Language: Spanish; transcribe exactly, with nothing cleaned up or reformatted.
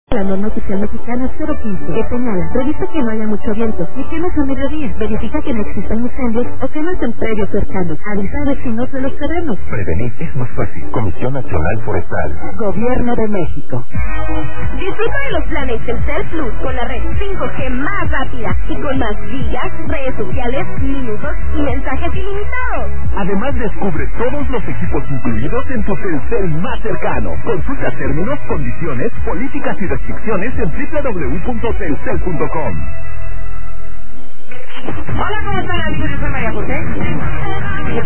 La norma oficial mexicana cero quince, que señala, revisa que no haya mucho viento y quemas a mediodía, verifica que no existan incendios o quemas en predios cercanos, avisa a vecinos de los terrenos. Prevenir es más fácil. Comisión Nacional Forestal. Gobierno de México. Disfruta de los planes Telcel Plus con la red cinco G más rápida y con más gigas, redes sociales, minutos y mensajes ilimitados. Además, descubre todos los equipos incluidos en tu Telcel más cercano. Consulta términos, condiciones, políticas y restricciones en doble u doble u doble u punto telcel punto com. Hola, ¿cómo están, amigos? Yo soy María José.